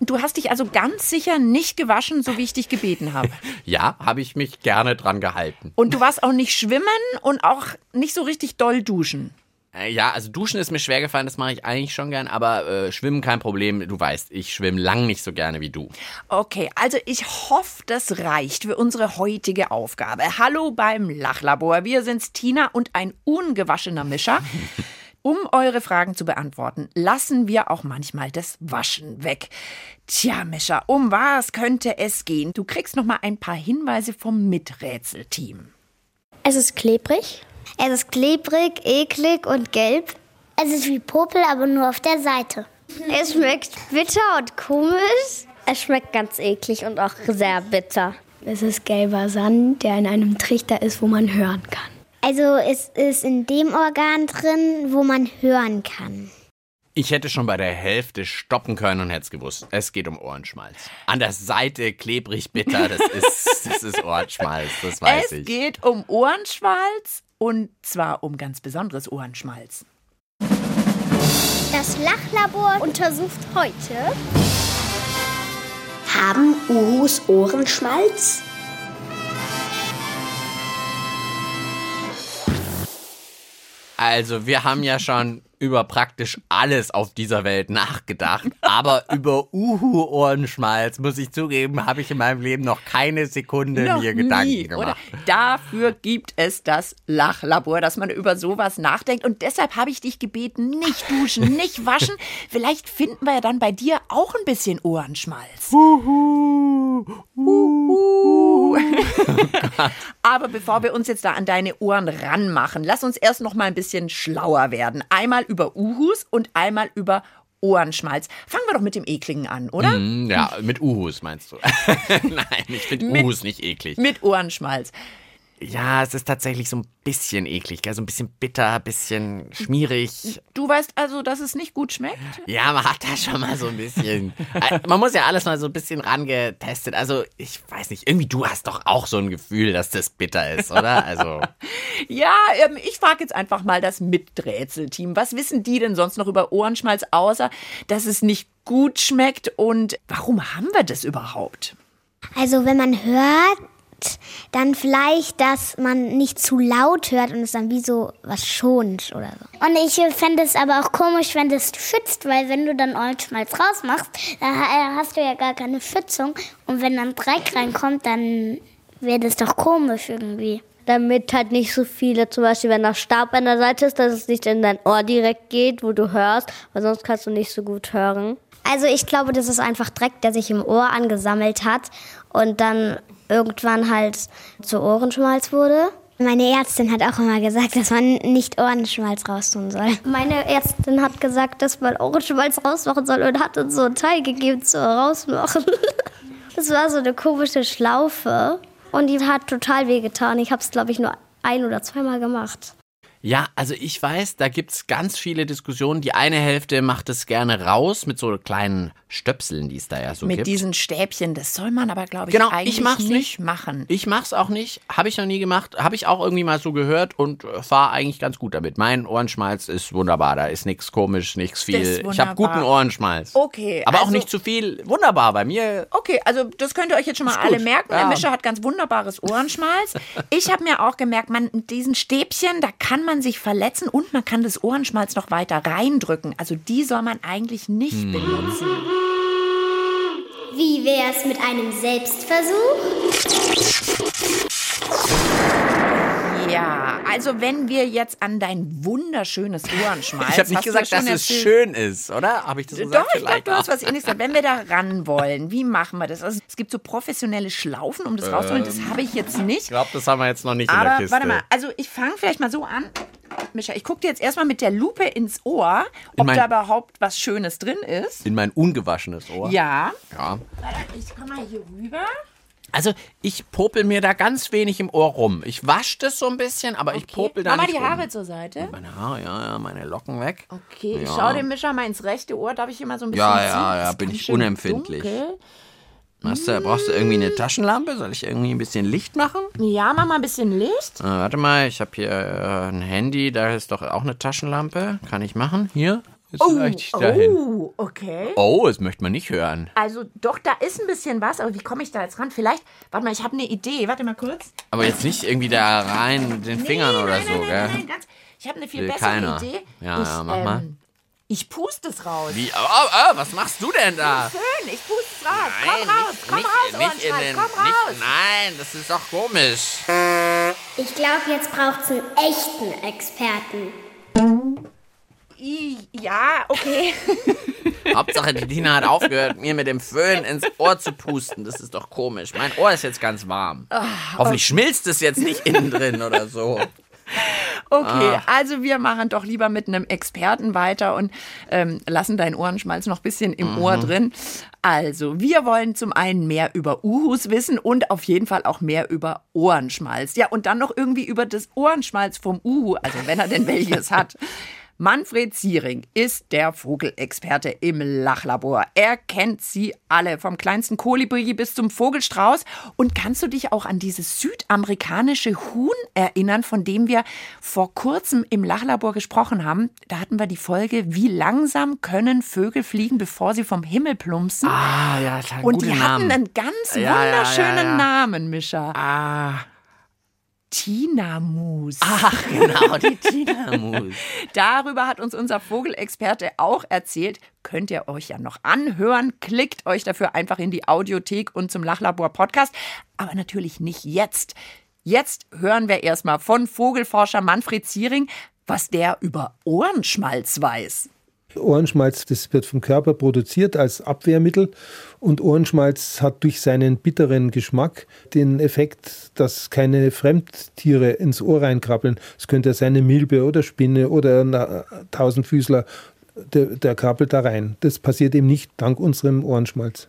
Du hast dich also ganz sicher nicht gewaschen, so wie ich dich gebeten habe. Ja, habe ich mich gerne dran gehalten. Und du warst auch nicht schwimmen und auch nicht so richtig doll duschen. Ja, also duschen ist mir schwer gefallen, das mache ich eigentlich schon gern, aber schwimmen kein Problem. Du weißt, ich schwimme lang nicht so gerne wie du. Okay, also ich hoffe, das reicht für unsere heutige Aufgabe. Hallo beim Lachlabor. Wir sind's, Tina und ein ungewaschener Mischa. Um eure Fragen zu beantworten, lassen wir auch manchmal das Waschen weg. Tja, Mischa, um was könnte es gehen? Du kriegst noch mal ein paar Hinweise vom Miträtselteam. Es ist klebrig. Es ist klebrig, eklig und gelb. Es ist wie Popel, aber nur auf der Seite. Es schmeckt bitter und komisch. Es schmeckt ganz eklig und auch sehr bitter. Es ist gelber Sand, der in einem Trichter ist, wo man hören kann. Also es ist in dem Organ drin, wo man hören kann. Ich hätte schon bei der Hälfte stoppen können und hätte es gewusst. Es geht um Ohrenschmalz. An der Seite klebrig bitter, das ist Ohrenschmalz, das weiß ich. Es geht um Ohrenschmalz und zwar um ganz besonderes Ohrenschmalz. Das Lachlabor untersucht heute: Haben Uhus Ohrenschmalz? Also, wir haben ja schon über praktisch alles auf dieser Welt nachgedacht, aber über Uhu-Ohrenschmalz, muss ich zugeben, habe ich in meinem Leben noch keine Sekunde mir Gedanken gemacht. Oder? Dafür gibt es das Lachlabor, dass man über sowas nachdenkt. Und deshalb habe ich dich gebeten, nicht duschen, nicht waschen. Vielleicht finden wir ja dann bei dir auch ein bisschen Ohrenschmalz. Aber bevor wir uns jetzt da an deine Ohren ranmachen, lass uns erst noch mal ein bisschen schlauer werden. Einmal über Uhus und einmal über Ohrenschmalz. Fangen wir doch mit dem Ekligen an, oder? Ja, mit Uhus meinst du? Nein, ich finde Uhus nicht eklig. Mit Ohrenschmalz. Ja, es ist tatsächlich so ein bisschen eklig, gell? So ein bisschen bitter, ein bisschen schmierig. Du weißt also, dass es nicht gut schmeckt? Ja, man hat da schon mal so ein bisschen, man muss ja alles mal so ein bisschen rangetestet. Also, ich weiß nicht, irgendwie du hast doch auch so ein Gefühl, dass das bitter ist, oder? Also. Ja, ich frage jetzt einfach mal das Miträtselteam. Was wissen die denn sonst noch über Ohrenschmalz, außer dass es nicht gut schmeckt? Und warum haben wir das überhaupt? Also wenn man hört, dann vielleicht, dass man nicht zu laut hört und es dann wie so was schont oder so. Und ich fände es aber auch komisch, wenn das schützt, weil wenn du dann Ohrenschmalz rausmachst, dann hast du ja gar keine Schützung. Und wenn dann Dreck reinkommt, dann wäre das doch komisch irgendwie. Damit halt nicht so viele, zum Beispiel wenn da Staub an der Seite ist, dass es nicht in dein Ohr direkt geht, wo du hörst, weil sonst kannst du nicht so gut hören. Also ich glaube, das ist einfach Dreck, der sich im Ohr angesammelt hat und dann irgendwann halt zu Ohrenschmalz wurde. Meine Ärztin hat auch immer gesagt, dass man nicht Ohrenschmalz raustun soll. Meine Ärztin hat gesagt, dass man Ohrenschmalz rausmachen soll und hat uns so einen Teil gegeben zu rausmachen. Das war so eine komische Schlaufe und die hat total wehgetan. Ich habe es, glaube ich, nur 1- oder 2-mal gemacht. Ja, also ich weiß, da gibt's ganz viele Diskussionen. Die eine Hälfte macht es gerne raus mit so kleinen Stöpseln, die es da ja so gibt. Mit diesen Stäbchen, das soll man aber, glaube ich, eigentlich nicht machen. Ich mach's auch nicht, habe ich noch nie gemacht, habe ich auch irgendwie mal so gehört und fahre eigentlich ganz gut damit. Mein Ohrenschmalz ist wunderbar, da ist nichts komisch, nichts viel. Ich habe guten Ohrenschmalz. Okay. Aber auch nicht zu viel, wunderbar bei mir. Okay, also das könnt ihr euch jetzt schon mal alle merken. Ja. Der Mischa hat ganz wunderbares Ohrenschmalz. Ich habe mir auch gemerkt, mit diesen Stäbchen, da kann man sich verletzen und man kann das Ohrenschmalz noch weiter reindrücken. Also die soll man eigentlich nicht benutzen. Wie wär's mit einem Selbstversuch? Ja, also wenn wir jetzt an dein wunderschönes Ohrenschmalz... Ich habe nicht gesagt, dass es schön ist, oder? Habe ich das gesagt? Doch, ich glaube, du hast was Ähnliches gesagt. Wenn wir da ran wollen, wie machen wir das? Also es gibt so professionelle Schlaufen, um das rauszuholen. Das habe ich jetzt nicht. Ich glaube, das haben wir jetzt noch nicht in der Kiste. Warte mal, also ich fange vielleicht mal so an. Mischa, ich gucke dir jetzt erstmal mit der Lupe ins Ohr, ob da überhaupt was Schönes drin ist. In mein ungewaschenes Ohr? Ja. Ja. Ich komme mal hier rüber. Also ich popel mir da ganz wenig im Ohr rum. Ich wasche das so ein bisschen, aber ich popel da nicht nicht rum. Mach mal die Haare rum. zur Seite. Meine Haare, ja, meine Locken weg. Okay, ich schau dem Mischa mal ins rechte Ohr. Darf ich hier mal so ein bisschen ziehen? Ja, bin ich unempfindlich. Brauchst du irgendwie eine Taschenlampe? Soll ich irgendwie ein bisschen Licht machen? Ja, mach mal ein bisschen Licht. Warte mal, ich habe hier ein Handy, da ist doch auch eine Taschenlampe. Kann ich machen? Hier? Jetzt leuchte ich dahin. Oh, okay. Oh, das möchte man nicht hören. Also doch, da ist ein bisschen was, aber wie komme ich da jetzt ran? Vielleicht, warte mal, ich habe eine Idee. Warte mal kurz. Aber jetzt nicht irgendwie da rein mit den Fingern oder so, gell? Nein, ich habe eine viel Will bessere keiner. Idee. Ja, mach mal. Ich puste es raus. Wie? Oh, was machst du denn da? Schön, ich puste es raus. Komm raus, Ohrenschmalz, komm raus. Nein, das ist doch komisch. Ich glaube, jetzt braucht es einen echten Experten. Ja, okay. Hauptsache, die Tina hat aufgehört, mir mit dem Föhn ins Ohr zu pusten. Das ist doch komisch. Mein Ohr ist jetzt ganz warm. Hoffentlich schmilzt es jetzt nicht innen drin oder so. Okay, also wir machen doch lieber mit einem Experten weiter und lassen deinen Ohrenschmalz noch ein bisschen im Ohr drin. Also, wir wollen zum einen mehr über Uhus wissen und auf jeden Fall auch mehr über Ohrenschmalz. Ja, und dann noch irgendwie über das Ohrenschmalz vom Uhu, also wenn er denn welches hat. Manfred Ziering ist der Vogelexperte im Lachlabor. Er kennt sie alle, vom kleinsten Kolibri bis zum Vogelstrauß. Und kannst du dich auch an dieses südamerikanische Huhn erinnern, von dem wir vor kurzem im Lachlabor gesprochen haben? Da hatten wir die Folge, wie langsam können Vögel fliegen, bevor sie vom Himmel plumpsen. Ah, ja, klar, Und gute die Namen. hatten einen ganz wunderschönen Namen, Mischa. Ah, Tinamus. ach genau, die Tinamus. Darüber hat uns unser Vogelexperte auch erzählt. Könnt ihr euch ja noch anhören. Klickt euch dafür einfach in die Audiothek und zum Lachlabor-Podcast. Aber natürlich nicht jetzt. Jetzt hören wir erstmal von Vogelforscher Manfred Ziering, was der über Ohrenschmalz weiß. Ohrenschmalz, das wird vom Körper produziert als Abwehrmittel und Ohrenschmalz hat durch seinen bitteren Geschmack den Effekt, dass keine Fremdtiere ins Ohr reinkrabbeln. Es könnte sein eine Milbe oder Spinne oder ein Tausendfüßler, der krabbelt da rein. Das passiert eben nicht dank unserem Ohrenschmalz.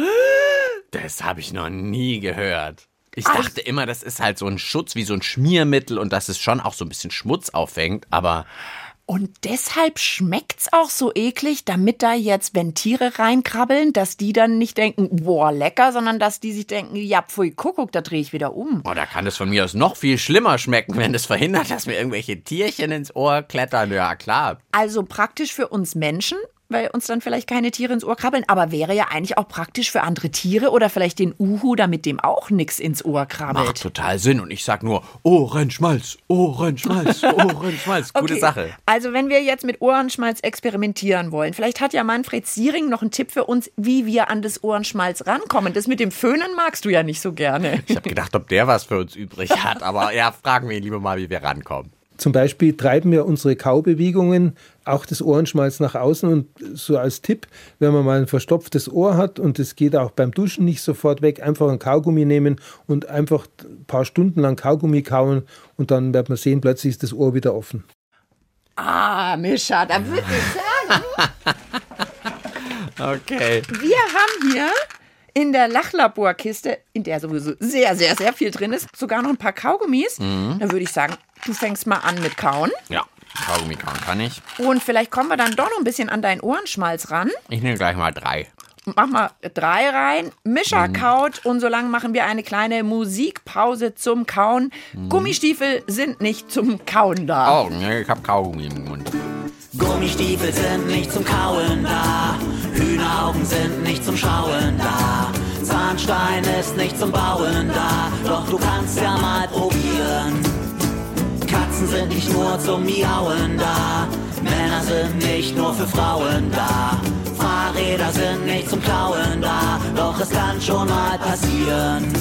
Das habe ich noch nie gehört. Ich dachte immer, das ist halt so ein Schutz, wie so ein Schmiermittel und dass es schon auch so ein bisschen Schmutz auffängt, aber... Und deshalb schmeckt's auch so eklig, damit da jetzt, wenn Tiere reinkrabbeln, dass die dann nicht denken, boah, lecker, sondern dass die sich denken, ja, pfui, Kuckuck, da drehe ich wieder um. Oh, da kann es von mir aus noch viel schlimmer schmecken, wenn es verhindert, dass mir irgendwelche Tierchen ins Ohr klettern. Ja, klar. Also praktisch für uns Menschen, weil uns dann vielleicht keine Tiere ins Ohr krabbeln, aber wäre ja eigentlich auch praktisch für andere Tiere oder vielleicht den Uhu, damit dem auch nichts ins Ohr krabbelt. Macht total Sinn und ich sag nur, Ohrenschmalz, Ohrenschmalz, Ohrenschmalz. Gute Sache. Also wenn wir jetzt mit Ohrenschmalz experimentieren wollen, vielleicht hat ja Manfred Ziering noch einen Tipp für uns, wie wir an das Ohrenschmalz rankommen. Das mit dem Föhnen magst du ja nicht so gerne. Ich habe gedacht, ob der was für uns übrig hat, aber ja, fragen wir ihn lieber mal, wie wir rankommen. Zum Beispiel treiben wir unsere Kaubewegungen, auch das Ohrenschmalz nach außen und so als Tipp, wenn man mal ein verstopftes Ohr hat und es geht auch beim Duschen nicht sofort weg, einfach ein Kaugummi nehmen und einfach ein paar Stunden lang Kaugummi kauen und dann wird man sehen, plötzlich ist das Ohr wieder offen. Ah, Mischa, da würde ich sagen, Okay. wir haben hier in der Lachlaborkiste, in der sowieso sehr, sehr, sehr viel drin ist, sogar noch ein paar Kaugummis. Da würde ich sagen, du fängst mal an mit Kauen. Ja, Kaugummi kauen kann ich. Und vielleicht kommen wir dann doch noch ein bisschen an deinen Ohrenschmalz ran. Ich nehme gleich mal 3. Mach mal 3 rein. Mischa kaut und so lange machen wir eine kleine Musikpause zum Kauen. Gummistiefel sind nicht zum Kauen da. Oh, ich habe Kaugummi im Mund. Gummistiefel sind nicht zum Kauen da, Hühneraugen sind nicht zum Schauen da, Zahnstein ist nicht zum Bauen da, doch du kannst ja mal probieren. Katzen sind nicht nur zum Miauen da, Männer sind nicht nur für Frauen da, Fahrräder sind nicht zum Klauen da, doch es kann schon mal passieren.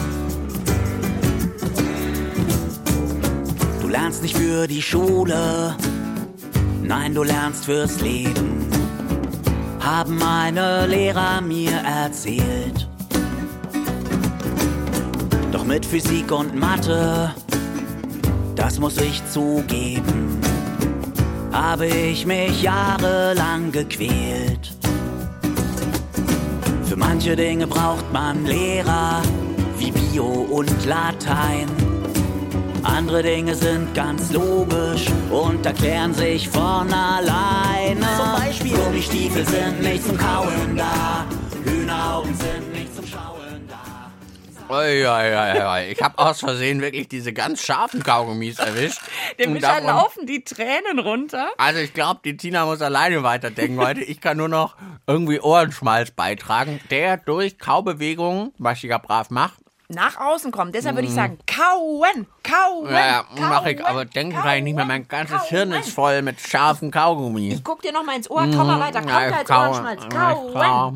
Du lernst nicht für die Schule, nein, du lernst fürs Leben, haben meine Lehrer mir erzählt. Doch mit Physik und Mathe, das muss ich zugeben, habe ich mich jahrelang gequält. Für manche Dinge braucht man Lehrer, wie Bio und Latein. Andere Dinge sind ganz logisch und erklären sich von alleine. Zum Beispiel Gummistiefel sind nicht zum Kauen da, Hühneraugen sind nicht zum Schauen da. Ich habe aus Versehen wirklich diese ganz scharfen Kaugummis erwischt. Dem Mischa laufen die Tränen runter. Also ich glaube, die Tina muss alleine weiterdenken heute. Ich kann nur noch irgendwie Ohrenschmalz beitragen, der durch Kaubewegungen, was ich ja brav mache, nach außen kommt. Deshalb würde ich sagen, kauen. Ja, mache ich, aber denken kann ich nicht mehr. Mein ganzes Hirn ist voll mit scharfen Kaugummis. Ich guck dir noch mal ins Ohr, komm mal weiter. Kauen als Ohrenschmalz. Kauen.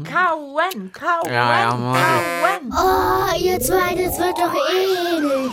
Oh, ihr zwei, das wird doch eklig.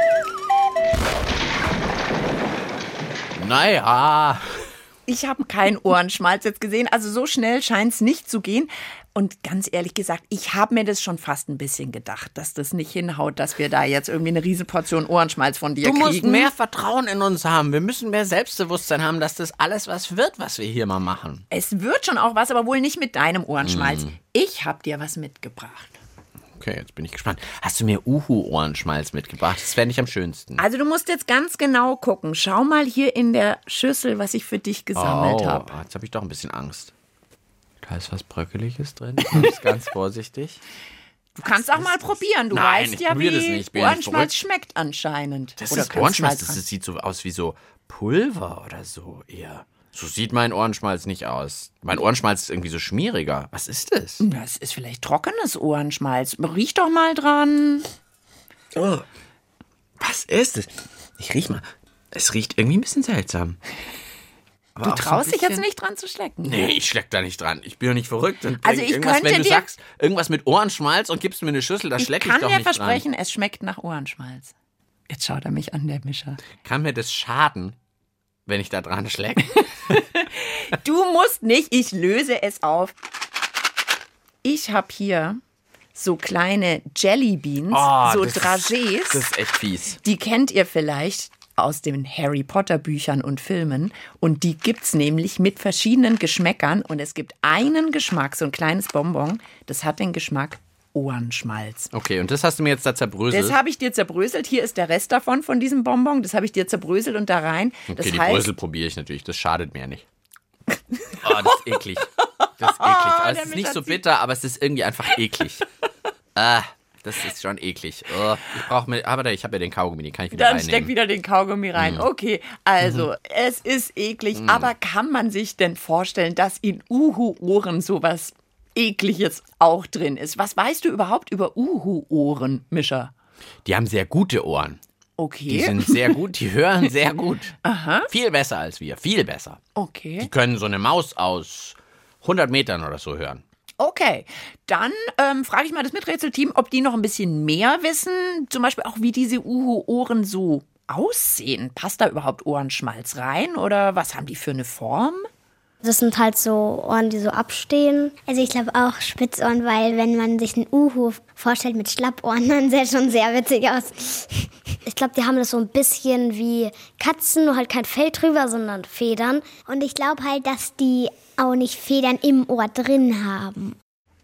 Naja. Ich habe keinen Ohrenschmalz jetzt gesehen, also so schnell scheint es nicht zu gehen. Und ganz ehrlich gesagt, ich habe mir das schon fast ein bisschen gedacht, dass das nicht hinhaut, dass wir da jetzt irgendwie eine Riesenportion Ohrenschmalz von dir kriegen. Du musst mehr Vertrauen in uns haben. Wir müssen mehr Selbstbewusstsein haben, dass das alles was wird, was wir hier mal machen. Es wird schon auch was, aber wohl nicht mit deinem Ohrenschmalz. Ich habe dir was mitgebracht. Okay, jetzt bin ich gespannt. Hast du mir Uhu-Ohrenschmalz mitgebracht? Das fände ich am schönsten. Also du musst jetzt ganz genau gucken. Schau mal hier in der Schüssel, was ich für dich gesammelt habe. Jetzt habe ich doch ein bisschen Angst. Da ist was Bröckeliges drin. Ich bin ganz vorsichtig. Du kannst auch mal probieren. Du weißt ja, wie Ohrenschmalz schmeckt anscheinend. Das ist Ohrenschmalz. Das sieht so aus wie so Pulver oder so eher. So sieht mein Ohrenschmalz nicht aus. Mein Ohrenschmalz ist irgendwie so schmieriger. Was ist das? Das ist vielleicht trockenes Ohrenschmalz. Riech doch mal dran. Oh. Was ist das? Ich riech mal. Es riecht irgendwie ein bisschen seltsam. Aber du traust dich jetzt nicht dran zu schlecken? Nee, ich schleck da nicht dran. Ich bin doch nicht verrückt. Und also ich könnte wenn du sagst, irgendwas mit Ohrenschmalz und gibst mir eine Schüssel, da schlecke ich doch nicht dran. Ich kann dir versprechen, es schmeckt nach Ohrenschmalz. Jetzt schaut er mich an, der Mischa. Kann mir das schaden, wenn ich da dran schlecke? Du musst nicht, ich löse es auf. Ich habe hier so kleine Jellybeans, so Dragés. Das ist echt fies. Die kennt ihr vielleicht aus den Harry Potter Büchern und Filmen. Und die gibt's nämlich mit verschiedenen Geschmäckern. Und es gibt einen Geschmack, so ein kleines Bonbon, das hat den Geschmack Ohrenschmalz. Okay, und das hast du mir jetzt da zerbröselt? Das habe ich dir zerbröselt. Hier ist der Rest davon, von diesem Bonbon. Das habe ich dir zerbröselt und da rein. Okay, die Brösel probiere ich natürlich. Das schadet mir nicht. Oh, das ist eklig. Das ist eklig. Aber es ist nicht so bitter, aber es ist irgendwie einfach eklig. Das ist schon eklig. Oh, ich habe ja den Kaugummi, den kann ich wieder reinnehmen. Dann steck wieder den Kaugummi rein. Okay, also es ist eklig, aber kann man sich denn vorstellen, dass in Uhu-Ohren sowas Ekliges auch drin ist? Was weißt du überhaupt über Uhu-Ohren, Mischa? Die haben sehr gute Ohren. Okay. Die sind sehr gut, die hören sehr gut. Aha. Viel besser als wir, viel besser. Okay. Die können so eine Maus aus 100 Metern oder so hören. Okay, dann frage ich mal das Miträtselteam, ob die noch ein bisschen mehr wissen. Zum Beispiel auch, wie diese Uhu-Ohren so aussehen. Passt da überhaupt Ohrenschmalz rein oder was haben die für eine Form? Das sind halt so Ohren, die so abstehen. Also ich glaube auch Spitzohren, weil wenn man sich einen Uhu vorstellt mit Schlappohren, dann sieht schon sehr witzig aus. Ich glaube, die haben das so ein bisschen wie Katzen, nur halt kein Fell drüber, sondern Federn. Und ich glaube halt, dass die auch nicht Federn im Ohr drin haben.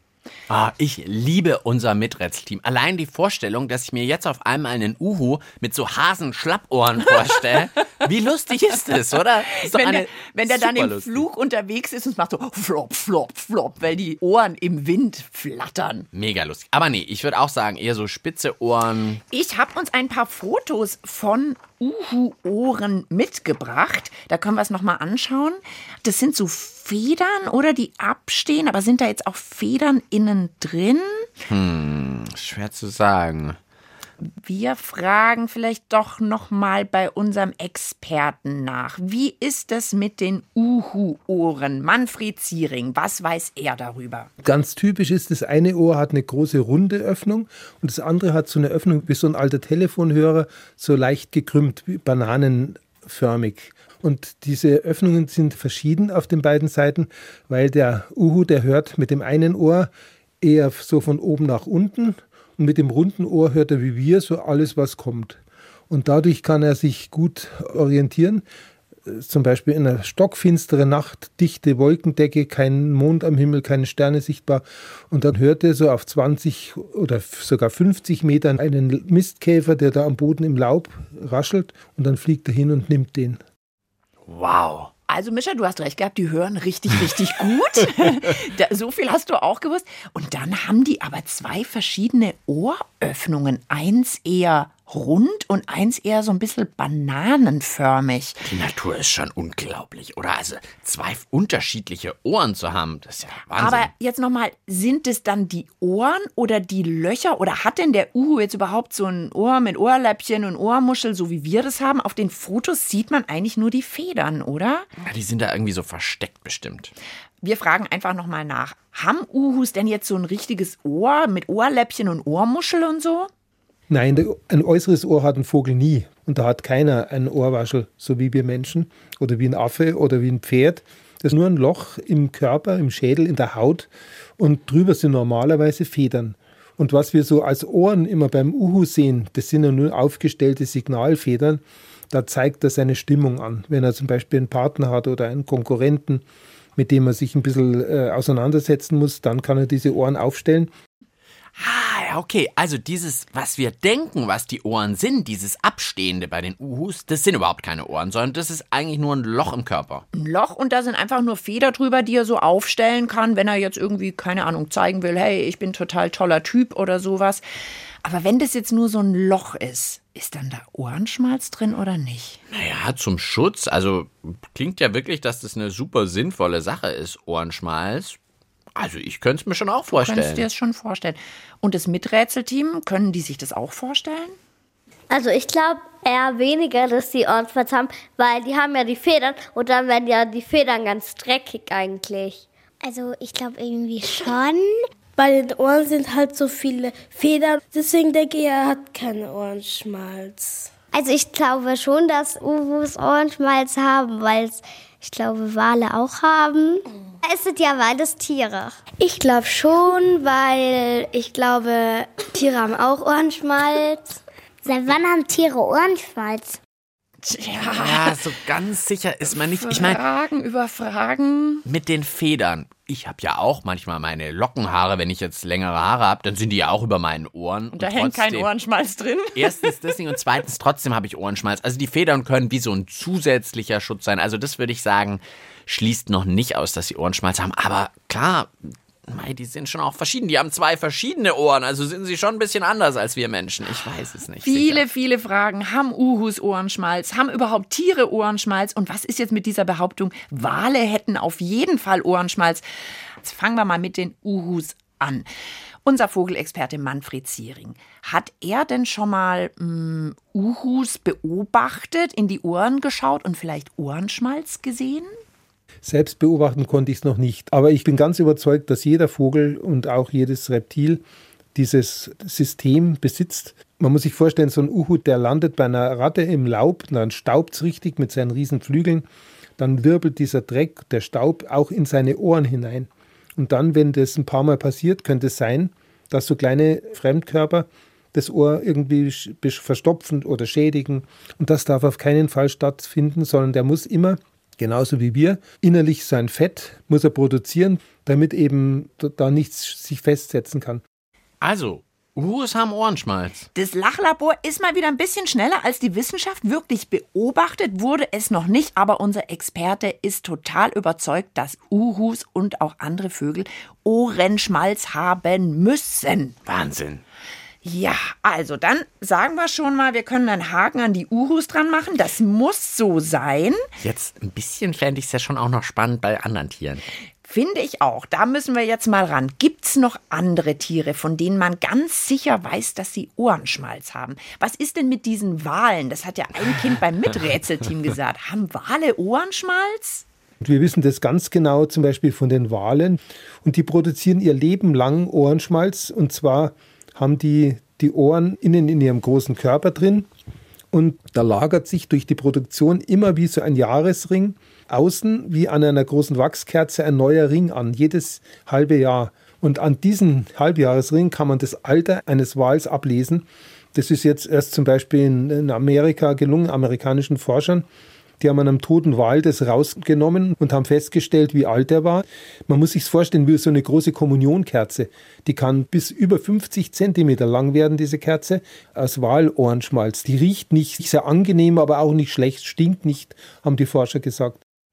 Ich liebe unser Miträtselteam. Allein die Vorstellung, dass ich mir jetzt auf einmal einen Uhu mit so Hasen-Schlappohren vorstelle. Wie lustig ist das, oder? Ist wenn der dann im Flug unterwegs ist und es macht so flop, flop, flop, weil die Ohren im Wind flattern. Mega lustig. Aber nee, ich würde auch sagen, eher so spitze Ohren. Ich habe uns ein paar Fotos von Uhu-Ohren mitgebracht. Da können wir es nochmal anschauen. Das sind so Federn, oder die abstehen, aber sind da jetzt auch Federn innen drin? Schwer zu sagen. Wir fragen vielleicht doch nochmal bei unserem Experten nach. Wie ist es mit den Uhu-Ohren? Manfred Ziering, was weiß er darüber? Ganz typisch ist, das eine Ohr hat eine große runde Öffnung und das andere hat so eine Öffnung wie so ein alter Telefonhörer, so leicht gekrümmt, bananenförmig. Und diese Öffnungen sind verschieden auf den beiden Seiten, weil der Uhu, der hört mit dem einen Ohr eher so von oben nach unten und mit dem runden Ohr hört er wie wir so alles, was kommt. Und dadurch kann er sich gut orientieren. Zum Beispiel in einer stockfinsteren Nacht, dichte Wolkendecke, kein Mond am Himmel, keine Sterne sichtbar. Und dann hört er so auf 20 oder sogar 50 Metern einen Mistkäfer, der da am Boden im Laub raschelt. Und dann fliegt er hin und nimmt den. Wow. Also Mischa, du hast recht gehabt, die hören richtig, richtig gut. So viel hast du auch gewusst. Und dann haben die aber 2 verschiedene Ohröffnungen. Eins eher rund und eins eher so ein bisschen bananenförmig. Die Natur ist schon unglaublich, oder? Also 2 unterschiedliche Ohren zu haben, das ist ja Wahnsinn. Aber jetzt nochmal, sind es dann die Ohren oder die Löcher? Oder hat denn der Uhu jetzt überhaupt so ein Ohr mit Ohrläppchen und Ohrmuschel, so wie wir das haben? Auf den Fotos sieht man eigentlich nur die Federn, oder? Ja, die sind da irgendwie so versteckt bestimmt. Wir fragen einfach nochmal nach. Haben Uhus denn jetzt so ein richtiges Ohr mit Ohrläppchen und Ohrmuschel und so? Nein, ein äußeres Ohr hat ein Vogel nie. Und da hat keiner ein Ohrwaschel, so wie wir Menschen oder wie ein Affe oder wie ein Pferd. Das ist nur ein Loch im Körper, im Schädel, in der Haut. Und drüber sind normalerweise Federn. Und was wir so als Ohren immer beim Uhu sehen, das sind ja nur aufgestellte Signalfedern. Da zeigt er seine Stimmung an. Wenn er zum Beispiel einen Partner hat oder einen Konkurrenten, mit dem er sich ein bisschen auseinandersetzen muss, dann kann er diese Ohren aufstellen. Ah, ja, okay. Also dieses, was wir denken, was die Ohren sind, dieses Abstehende bei den Uhus, das sind überhaupt keine Ohren, sondern das ist eigentlich nur ein Loch im Körper. Ein Loch und da sind einfach nur Feder drüber, die er so aufstellen kann, wenn er jetzt irgendwie, keine Ahnung, zeigen will, hey, ich bin total toller Typ oder sowas. Aber wenn das jetzt nur so ein Loch ist dann da Ohrenschmalz drin oder nicht? Naja, zum Schutz. Also klingt ja wirklich, dass das eine super sinnvolle Sache ist, Ohrenschmalz. Also ich könnte es mir schon auch vorstellen. Du könntest dir das schon vorstellen. Und das Miträtselteam, können die sich das auch vorstellen? Also ich glaube eher weniger, dass die Ohrenschmalz haben, weil die haben ja die Federn und dann werden ja die Federn ganz dreckig eigentlich. Also ich glaube irgendwie schon. Bei den Ohren sind halt so viele Federn, deswegen denke ich, er hat keinen Ohrenschmalz. Also ich glaube schon, dass Uhus Ohrenschmalz haben, weil ich glaube Wale auch haben. Es sind ja beides Tiere. Ich glaube schon, weil ich glaube, Tiere haben auch Ohrenschmalz. Seit wann haben Tiere Ohrenschmalz? Ja, so ganz sicher ist man nicht. Ich meine, Fragen über Fragen. mit den Federn. Ich habe ja auch manchmal meine Lockenhaare, wenn ich jetzt längere Haare habe, dann sind die ja auch über meinen Ohren. Und da hängt kein Ohrenschmalz drin. Erstens das Ding und zweitens trotzdem habe ich Ohrenschmalz. Also die Federn können wie so ein zusätzlicher Schutz sein. Also das würde ich sagen, schließt noch nicht aus, dass sie Ohrenschmalz haben. Aber klar, die sind schon auch verschieden. Die haben 2 verschiedene Ohren, also sind sie schon ein bisschen anders als wir Menschen. Ich weiß es nicht. Viele Fragen. Haben Uhus Ohrenschmalz? Haben überhaupt Tiere Ohrenschmalz? Und was ist jetzt mit dieser Behauptung, Wale hätten auf jeden Fall Ohrenschmalz? Jetzt fangen wir mal mit den Uhus an. Unser Vogelexperte Manfred Ziering. Hat er denn schon mal Uhus beobachtet, in die Ohren geschaut und vielleicht Ohrenschmalz gesehen? Selbst beobachten konnte ich es noch nicht. Aber ich bin ganz überzeugt, dass jeder Vogel und auch jedes Reptil dieses System besitzt. Man muss sich vorstellen, so ein Uhu, der landet bei einer Ratte im Laub, dann staubt es richtig mit seinen riesen Flügeln. Dann wirbelt dieser Dreck, der Staub, auch in seine Ohren hinein. Und dann, wenn das ein paar Mal passiert, könnte es sein, dass so kleine Fremdkörper das Ohr irgendwie verstopfen oder schädigen. Und das darf auf keinen Fall stattfinden, sondern der muss immer, genauso wie wir, innerlich sein Fett muss er produzieren, damit eben da nichts sich festsetzen kann. Also, Uhus haben Ohrenschmalz. Das Lachlabor ist mal wieder ein bisschen schneller als die Wissenschaft. Wirklich beobachtet wurde es noch nicht, aber unser Experte ist total überzeugt, dass Uhus und auch andere Vögel Ohrenschmalz haben müssen. Wahnsinn. Ja, also dann sagen wir schon mal, wir können einen Haken an die Uhus dran machen. Das muss so sein. Jetzt ein bisschen fände ich es ja schon auch noch spannend bei anderen Tieren. Finde ich auch. Da müssen wir jetzt mal ran. Gibt's noch andere Tiere, von denen man ganz sicher weiß, dass sie Ohrenschmalz haben? Was ist denn mit diesen Walen? Das hat ja ein Kind beim Miträtselteam gesagt. Haben Wale Ohrenschmalz? Wir wissen das ganz genau, zum Beispiel von den Walen. Und die produzieren ihr Leben lang Ohrenschmalz. Und zwar haben die Ohren innen in ihrem großen Körper drin. Und da lagert sich durch die Produktion immer wie so ein Jahresring außen wie an einer großen Wachskerze ein neuer Ring an, jedes halbe Jahr. Und an diesem Halbjahresring kann man das Alter eines Wals ablesen. Das ist jetzt erst zum Beispiel in Amerika gelungen, amerikanischen Forschern. Die haben an einem toten Wal das rausgenommen und haben festgestellt, wie alt er war. Man muss sich vorstellen, wie so eine große Kommunionkerze. Die kann bis über 50 Zentimeter lang werden, diese Kerze, aus Walohrenschmalz. Die riecht nicht sehr angenehm, aber auch nicht schlecht, stinkt nicht, haben die Forscher gesagt.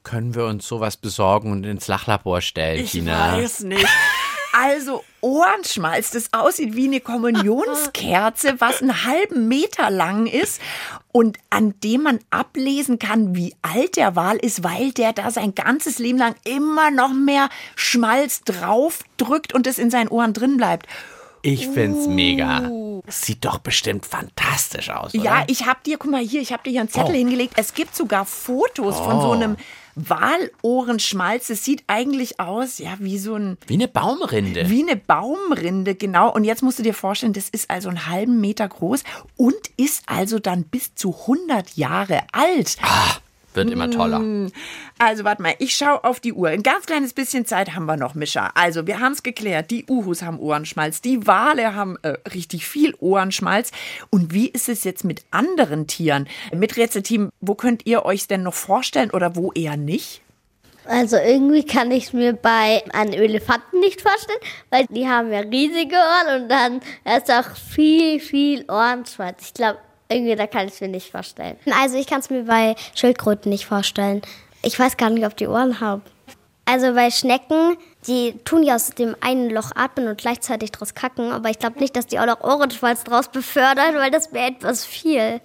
können wir uns sowas besorgen und ins Lachlabor stellen, Tina? Ich weiß nicht. Also Ohrenschmalz, das aussieht wie eine Kommunionskerze, was einen halben Meter lang ist und an dem man ablesen kann, wie alt der Wal ist, weil der da sein ganzes Leben lang immer noch mehr Schmalz draufdrückt und es in seinen Ohren drin bleibt. Ich find's mega. Sieht doch bestimmt fantastisch aus, oder? Ja, ich hab dir hier einen Zettel hingelegt. Es gibt sogar Fotos von so einem Walohrenschmalz. Das sieht eigentlich aus, ja, wie eine Baumrinde. Wie eine Baumrinde, genau. Und jetzt musst du dir vorstellen, das ist also einen halben Meter groß und ist also dann bis zu 100 Jahre alt. Wird immer toller. Also warte mal, ich schaue auf die Uhr. Ein ganz kleines bisschen Zeit haben wir noch, Mischa. Also wir haben es geklärt, die Uhus haben Ohrenschmalz, die Wale haben richtig viel Ohrenschmalz. Und wie ist es jetzt mit anderen Tieren? Miträtselteam, wo könnt ihr euch denn noch vorstellen oder wo eher nicht? Also irgendwie kann ich es mir bei einem Elefanten nicht vorstellen, weil die haben ja riesige Ohren und dann ist auch viel Ohrenschmalz. Ich glaube, irgendwie, da kann ich es mir nicht vorstellen. Also ich kann es mir bei Schildkröten nicht vorstellen. Ich weiß gar nicht, ob die Ohren haben. Also bei Schnecken, die tun ja aus dem einen Loch atmen und gleichzeitig draus kacken. Aber ich glaube nicht, dass die auch noch Ohrenschmalz draus befördern, weil das wäre etwas viel.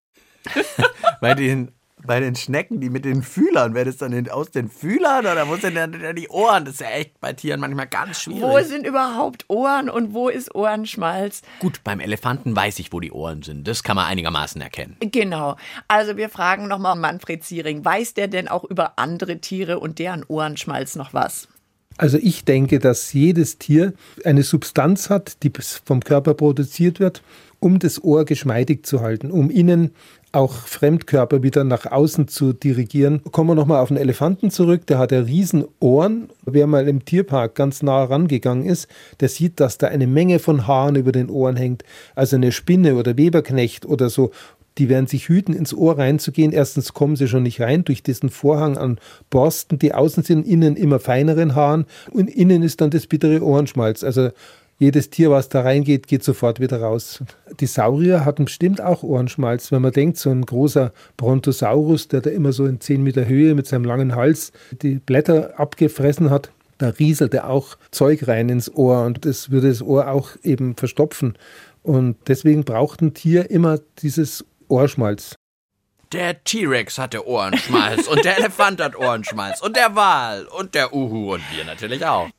Bei den Schnecken, die mit den Fühlern, wäre das dann aus den Fühlern oder wo sind denn die Ohren? Das ist ja echt bei Tieren manchmal ganz schwierig. Wo sind überhaupt Ohren und wo ist Ohrenschmalz? Gut, beim Elefanten weiß ich, wo die Ohren sind. Das kann man einigermaßen erkennen. Genau. Also wir fragen nochmal Manfred Ziering. Weiß der denn auch über andere Tiere und deren Ohrenschmalz noch was? Also ich denke, dass jedes Tier eine Substanz hat, die vom Körper produziert wird, um das Ohr geschmeidig zu halten, um innen auch Fremdkörper wieder nach außen zu dirigieren. Kommen wir nochmal auf den Elefanten zurück, der hat ja riesen Ohren. Wer mal im Tierpark ganz nah rangegangen ist, der sieht, dass da eine Menge von Haaren über den Ohren hängt. Also eine Spinne oder Weberknecht oder so, die werden sich hüten, ins Ohr reinzugehen. Erstens kommen sie schon nicht rein durch diesen Vorhang an Borsten, die außen sind, innen immer feineren Haaren und innen ist dann das bittere Ohrenschmalz. Also jedes Tier, was da reingeht, geht sofort wieder raus. Die Saurier hatten bestimmt auch Ohrenschmalz. Wenn man denkt, so ein großer Brontosaurus, der da immer so in 10 Meter Höhe mit seinem langen Hals die Blätter abgefressen hat, da rieselte auch Zeug rein ins Ohr und das würde das Ohr auch eben verstopfen. Und deswegen braucht ein Tier immer dieses Ohrenschmalz. Der T-Rex hatte Ohrenschmalz und der Elefant hat Ohrenschmalz und der Wal und der Uhu und wir natürlich auch.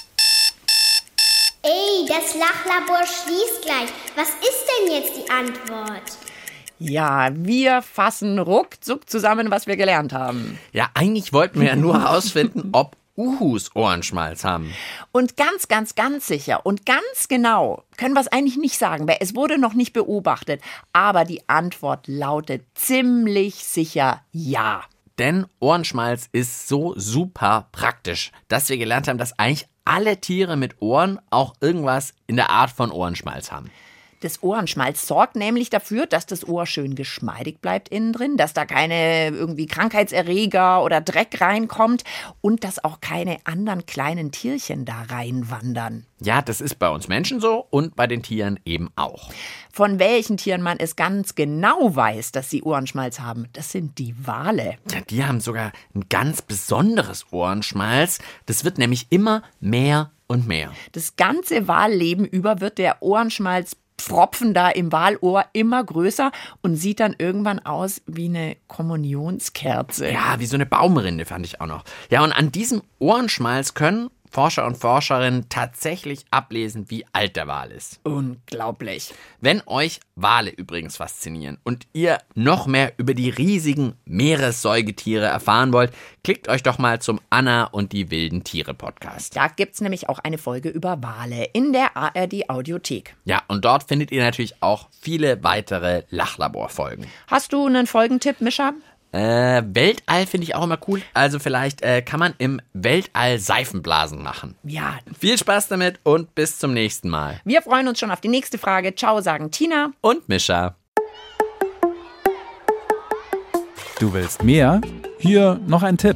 Ey, das Lachlabor schließt gleich. Was ist denn jetzt die Antwort? Ja, wir fassen ruckzuck zusammen, was wir gelernt haben. Ja, eigentlich wollten wir ja nur herausfinden, ob Uhus Ohrenschmalz haben. Und ganz sicher und ganz genau können wir es eigentlich nicht sagen, weil es wurde noch nicht beobachtet. Aber die Antwort lautet ziemlich sicher ja. Denn Ohrenschmalz ist so super praktisch, dass wir gelernt haben, dass eigentlich alle Tiere mit Ohren auch irgendwas in der Art von Ohrenschmalz haben. Das Ohrenschmalz sorgt nämlich dafür, dass das Ohr schön geschmeidig bleibt innen drin, dass da keine irgendwie Krankheitserreger oder Dreck reinkommt und dass auch keine anderen kleinen Tierchen da reinwandern. Ja, das ist bei uns Menschen so und bei den Tieren eben auch. Von welchen Tieren man es ganz genau weiß, dass sie Ohrenschmalz haben, das sind die Wale. Ja, die haben sogar ein ganz besonderes Ohrenschmalz. Das wird nämlich immer mehr und mehr. Das ganze Walleben über wird der Ohrenschmalz Pfropfen da im Walohr immer größer und sieht dann irgendwann aus wie eine Kommunionskerze. Ja, wie so eine Baumrinde fand ich auch noch. Ja, und an diesem Ohrenschmalz können Forscher und Forscherinnen tatsächlich ablesen, wie alt der Wal ist. Unglaublich. Wenn euch Wale übrigens faszinieren und ihr noch mehr über die riesigen Meeressäugetiere erfahren wollt, klickt euch doch mal zum Anna und die wilden Tiere Podcast. Da gibt's nämlich auch eine Folge über Wale in der ARD Audiothek. Ja, und dort findet ihr natürlich auch viele weitere Lachlabor-Folgen. Hast du einen Folgentipp, Mischa? Weltall finde ich auch immer cool. Also vielleicht kann man im Weltall Seifenblasen machen. Ja. Viel Spaß damit und bis zum nächsten Mal. Wir freuen uns schon auf die nächste Frage. Ciao, sagen Tina und Mischa. Du willst mehr? Hier noch ein Tipp.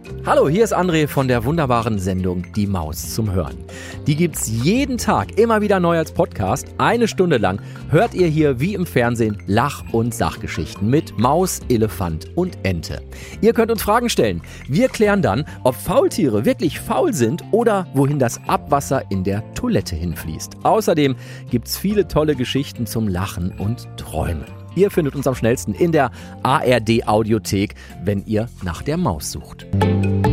Hallo, hier ist André von der wunderbaren Sendung Die Maus zum Hören. Die gibt's jeden Tag immer wieder neu als Podcast. 1 Stunde lang hört ihr hier wie im Fernsehen Lach- und Sachgeschichten mit Maus, Elefant und Ente. Ihr könnt uns Fragen stellen. Wir klären dann, ob Faultiere wirklich faul sind oder wohin das Abwasser in der Toilette hinfließt. Außerdem gibt's viele tolle Geschichten zum Lachen und Träumen. Ihr findet uns am schnellsten in der ARD Audiothek, wenn ihr nach der Maus sucht.